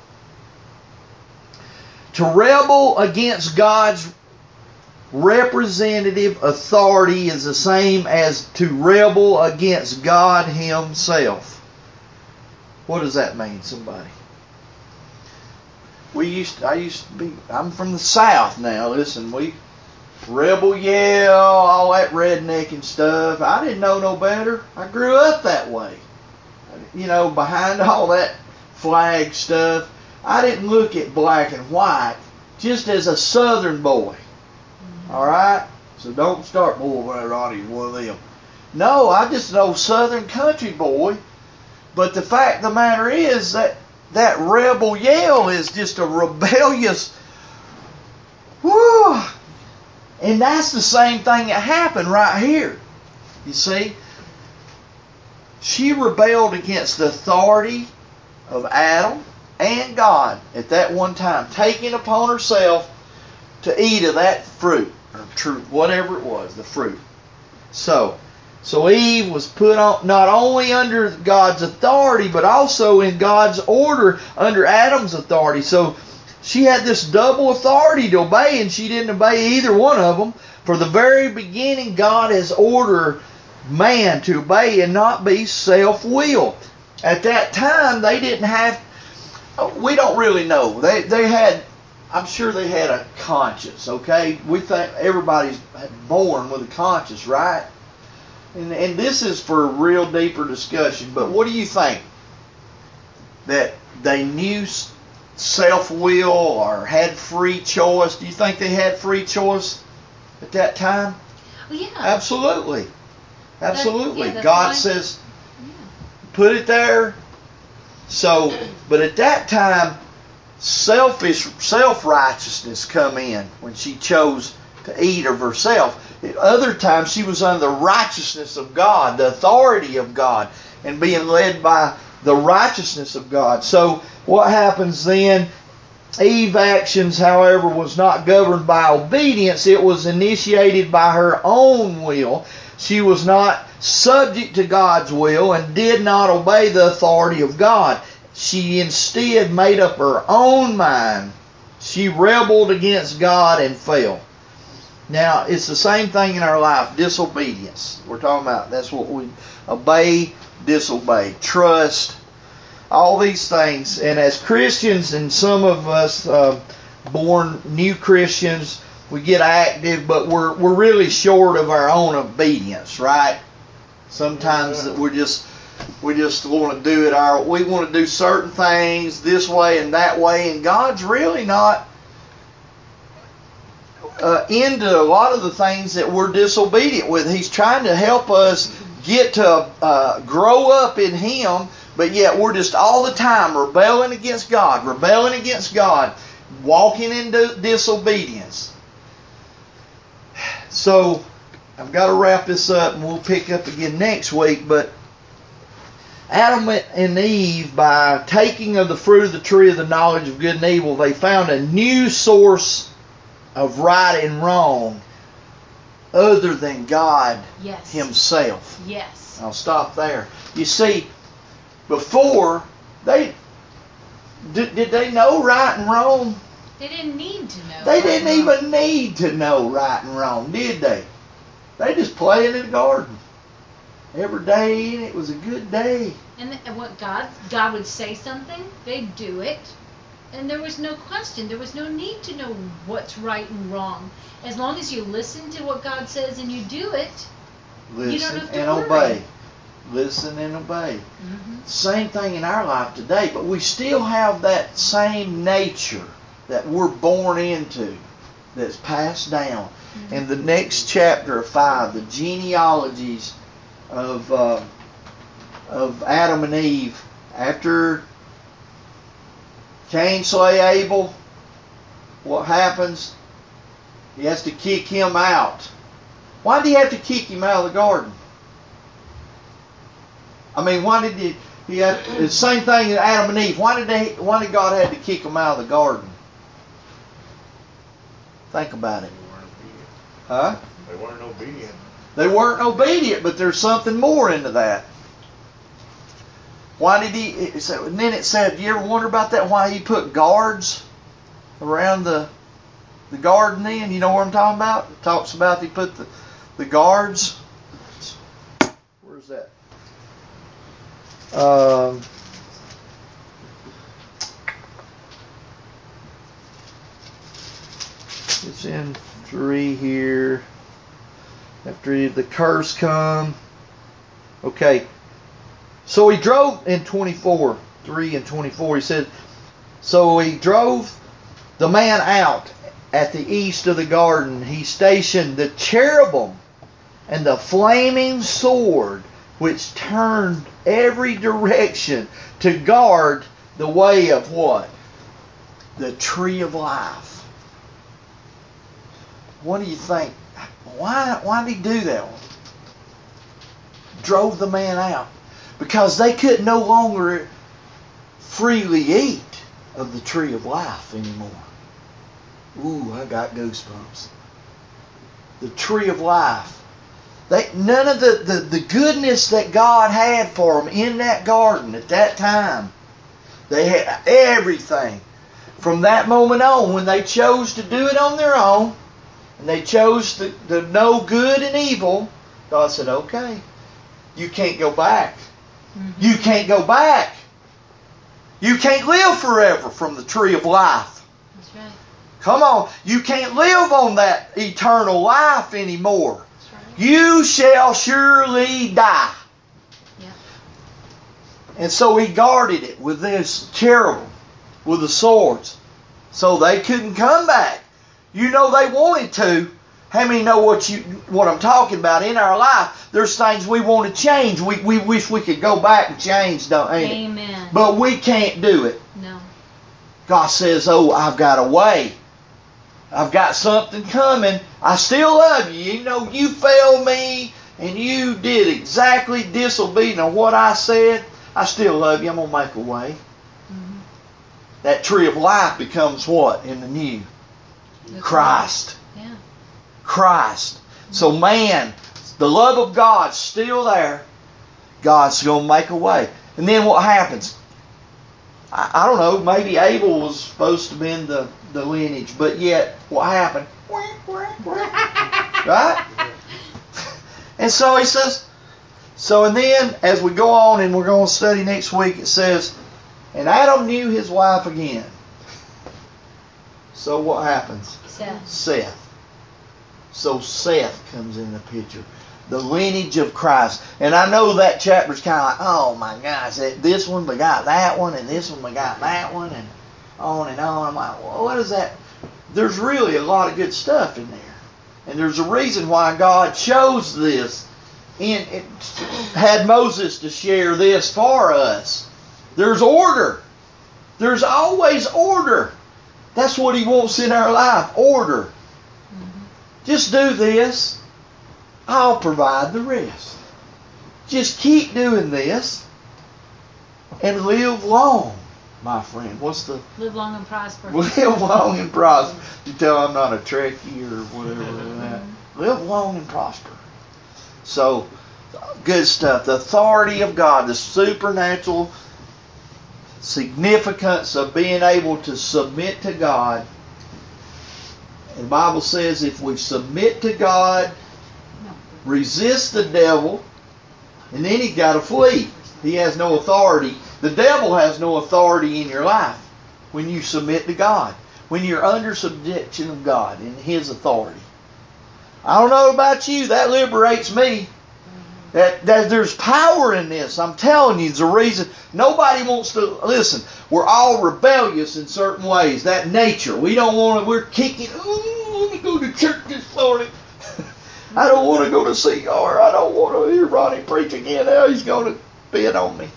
To rebel against God's representative authority is the same as to rebel against God Himself. What does that mean, somebody? We used to, I used to be, I'm from the South now, listen, we rebel yell, all that rednecking stuff. I didn't know no better. I grew up that way. You know, behind all that flag stuff, I didn't look at black and white just as a Southern boy. Alright? So don't start, boy, well, Ronnie's one of them. No, I'm just an old Southern country boy. But the fact of the matter is that that rebel yell is just a rebellious, whoo. And that's the same thing that happened right here. You see? She rebelled against the authority of Adam and God at that one time, taking upon herself to eat of that fruit, or true, whatever it was, the fruit. So, so Eve was put on not only under God's authority, but also in God's order under Adam's authority. So she had this double authority to obey, and she didn't obey either one of them. For the very beginning, God has ordered man to obey and not be self-willed. At that time, they didn't have, we don't really know. They they had, I'm sure they had a conscience, okay? We think everybody's born with a conscience, right? And, and this is for a real deeper discussion, but what do you think? That they knew self-will or had free choice? Do you think they had free choice at that time? Well, yeah. Absolutely. Absolutely. yeah, that's God why- says, Yeah. put it there. So, but at that time, selfish, self-righteousness come in when she chose to eat of herself. At other times, she was under the righteousness of God, the authority of God, and being led by the righteousness of God. So, what happens then? Eve's actions, however, was not governed by obedience. It was initiated by her own will. She was not subject to God's will and did not obey the authority of God. She instead made up her own mind. She rebelled against God and fell. Now, it's the same thing in our life, disobedience. We're talking about, that's what we obey, disobey, trust, all these things. And as Christians, and some of us uh, born new Christians, we get active, but we're we're really short of our own obedience, right? Sometimes we're just We just want to do it our. We want to do certain things this way and that way, and God's really not uh, into a lot of the things that we're disobedient with. He's trying to help us get to uh, grow up in Him, but yet we're just all the time rebelling against God, rebelling against God, walking into disobedience. So I've got to wrap this up, and we'll pick up again next week. But Adam and Eve, by taking of the fruit of the tree of the knowledge of good and evil, they found a new source of right and wrong other than God Yes. Himself. Yes. I'll stop there. You see, before, they did, did they know right and wrong? They didn't need to know. They didn't even need to know right and wrong, did they? They just played in the garden every day, and it was a good day. And, th- and what God, God would say something, they'd do it, and there was no question. There was no need to know what's right and wrong. As long as you listen to what God says and you do it, Listen you don't have to and worry. obey. Listen and obey. Mm-hmm. Same thing in our life today, but we still have that same nature that we're born into, that's passed down. Mm-hmm. In the next chapter of five, the genealogies of uh, of Adam and Eve, after Cain slay Abel, what happens? He has to kick him out. Why did he have to kick him out of the garden? I mean, why did he? He had the same thing as Adam and Eve. Why did they? Why did God have to kick them out of the garden? Think about it. They weren't obedient. Huh? They weren't obedient. They weren't obedient, but there's something more into that. Why did he? It said, and then it said, you ever wonder about that? Why he put guards around the the garden? Then you know what I'm talking about. It talks about he put the the guards. Where's that? Um. It's in three here. After the curse come. Okay. So he drove in twenty-four, three and twenty-four. He said, so he drove the man out at the east of the garden. He stationed the cherubim and the flaming sword, which turned every direction to guard the way of what? The tree of life. What do you think? Why, why did he do that one? Drove the man out. Because they could no longer freely eat of the tree of life anymore. Ooh, I got goosebumps. The tree of life. They, none of the, the, the goodness that God had for them in that garden at that time. They had everything. From that moment on, when they chose to do it on their own, and they chose to, to know good and evil, God said, okay, you can't go back. Mm-hmm. You can't go back. You can't live forever from the tree of life. That's right. Come on. You can't live on that eternal life anymore. That's right. You shall surely die. Yeah. And so he guarded it with this cherubim, with the swords, so they couldn't come back. You know they wanted to. How many know what you what I'm talking about in our life? There's things we want to change. We we wish we could go back and change, don't we? Amen. But we can't do it. No. God says, oh, I've got a way. I've got something coming. I still love you. You know, you failed me and you did exactly disobedient of what I said. I still love you. I'm going to make a way. Mm-hmm. That tree of life becomes what in the new? That's Christ. Right. Yeah. Christ. Mm-hmm. So man, the love of God's still there. God's going to make a way. And then what happens? I, I don't know, maybe Abel was supposed to be in the, the lineage, but yet, what happened? Right? And so he says, so and then, as we go on and we're going to study next week, it says, and Adam knew his wife again. So what happens? Seth. Seth. So Seth comes in the picture. The lineage of Christ. And I know that chapter's kind of like, oh my gosh, this one begot that one, and this one begot that one, and on and on. I'm like, well, what is that? There's really a lot of good stuff in there. And there's a reason why God chose this. And it had Moses to share this for us. There's order. There's always order. That's what He wants in our life, order. Mm-hmm. Just do this. I'll provide the rest. Just keep doing this and live long, my friend. What's the... Live long and prosper. Live long and prosper. You tell I'm not a Trekkie or whatever. That. Live long and prosper. So, good stuff. The authority of God, the supernatural significance of being able to submit to God. And the Bible says if we submit to God, resist the devil, and then He's got to flee. He has no authority. The devil has no authority in your life when you submit to God. When you're under subjection of God and His authority. I don't know about you, that liberates me. That, that there's power in this. I'm telling you, it's a reason. Nobody wants to listen. We're all rebellious in certain ways. That nature. We don't want to. We're kicking. Oh, let me go to church this morning. I don't want to go to C R. I don't want to hear Ronnie preach again. Now he's going to bid on me.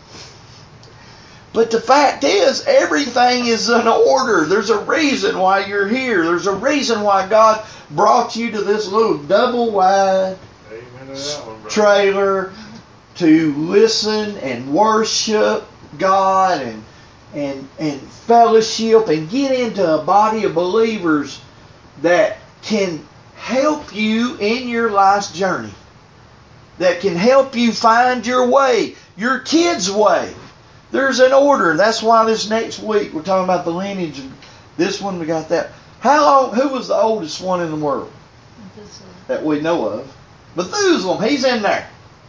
But the fact is, everything is in order. There's a reason why you're here. There's a reason why God brought you to this little double wide one, trailer to listen and worship God and and and fellowship and get into a body of believers that can help you in your life's journey, that can help you find your way, your kids' way. There's an order. That's why this next week we're talking about the lineage. This one, we got that. How long? Who was the oldest one in the world that we know of? Methuselah. He's in there.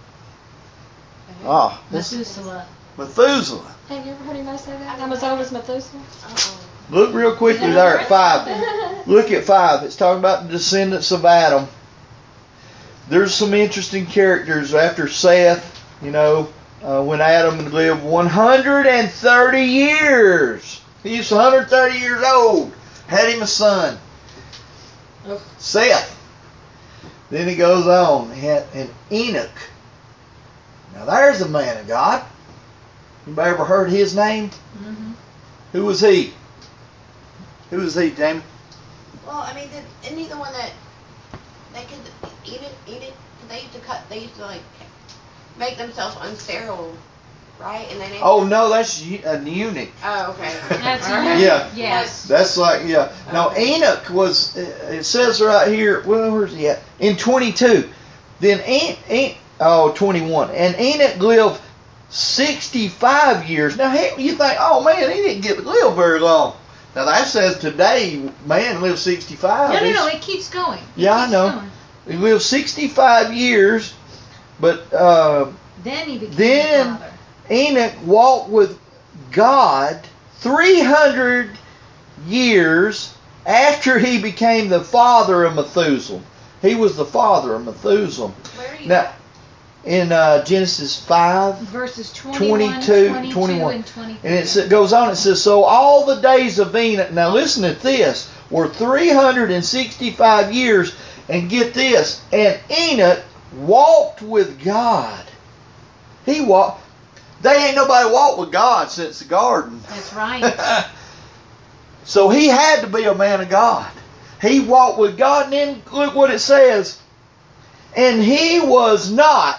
Ah, Methuselah. Methuselah. Have you ever heard anybody say that? I'm as old as Methuselah. Uh-oh. Look real quickly there at five. Look at five. It's talking about the descendants of Adam. There's some interesting characters after Seth. You know, uh, when Adam lived one hundred thirty years. He was one hundred thirty years old. Had him a son. Oh. Seth. Then he goes on. He had an Enoch. Now there's a man of God. Anybody ever heard his name? Mm-hmm. Who was he? Who was he, Jamie? Well, I mean, did, isn't he the one that they could eat it, eat it? They used to cut. They used to like make themselves unsterile, right? And then. Oh no, that's an eunuch. Oh, okay. That's a eunuch. Yeah. Yes. That's like yeah. Now Okay. Enoch was. It says right here. Well, where's he at? In twenty-two. Then En, En, oh twenty-one. And Enoch lived sixty-five years. Now you think, oh man, he didn't get to live very long. Now that says today, man lives sixty-five. No, no, no, it keeps going. It yeah, keeps I know. Going. He lived sixty-five years, but uh, then he became then the father. Enoch walked with God three hundred years after he became the father of Methuselah. He was the father of Methuselah. Where are you? Now, in uh, Genesis five, verses twenty-one, twenty-two, twenty-two, twenty-one. and twenty-three. And it goes on, it says, so all the days of Enoch, now listen to this, were three hundred sixty-five years, and get this, and Enoch walked with God. He walked, they ain't nobody walked with God since the garden. That's right. So he had to be a man of God. He walked with God, and then look what it says, and he was not.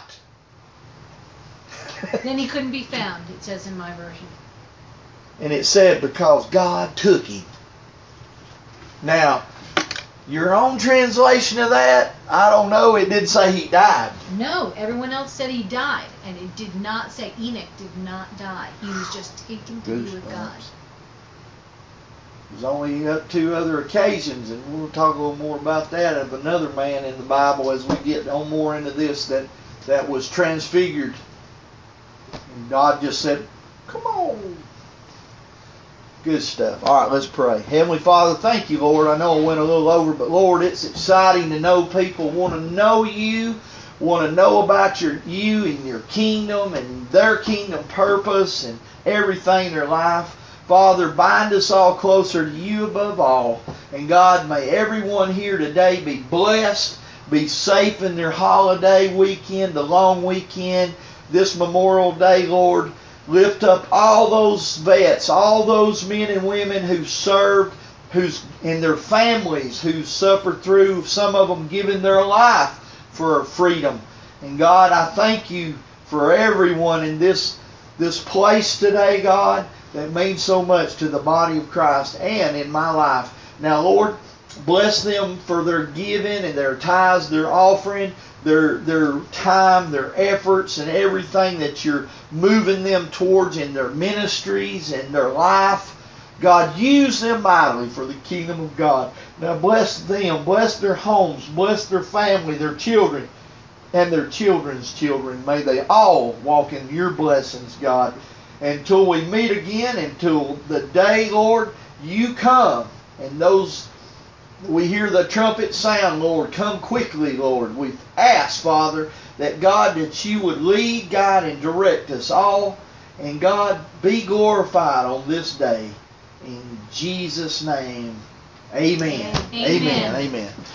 Then he couldn't be found, it says in my version. And it said, because God took him. Now, your own translation of that, I don't know. It didn't say he died. No, everyone else said he died. And it did not say Enoch did not die. He was just taken to be with God. There's only two other occasions, and we'll talk a little more about that, of another man in the Bible as we get on more into this that, that was transfigured. And God just said, come on. Good stuff. All right, let's pray. Heavenly Father, thank you, Lord. I know I went a little over, but Lord, it's exciting to know people want to know you, want to know about your you and your kingdom and their kingdom purpose and everything in their life. Father, bind us all closer to you above all. And God, may everyone here today be blessed, be safe in their holiday weekend, the long weekend, this Memorial Day, Lord. Lift up all those vets, all those men and women who served, who's and their families who suffered through, some of them giving their life for freedom. And God, I thank you for everyone in this this place today, God, that means so much to the body of Christ and in my life. Now, Lord, bless them for their giving and their tithes, their offering, their their time, their efforts, and everything that you're moving them towards in their ministries and their life. God, use them mightily for the kingdom of God. Now bless them, bless their homes, bless their family, their children, and their children's children. May they all walk in your blessings, God. Until we meet again, until the day, Lord, you come. And those, we hear the trumpet sound, Lord. Come quickly, Lord. We ask, Father, that God, that you would lead, guide, and direct us all. And God, be glorified on this day. In Jesus' name, amen. Amen. Amen. Amen.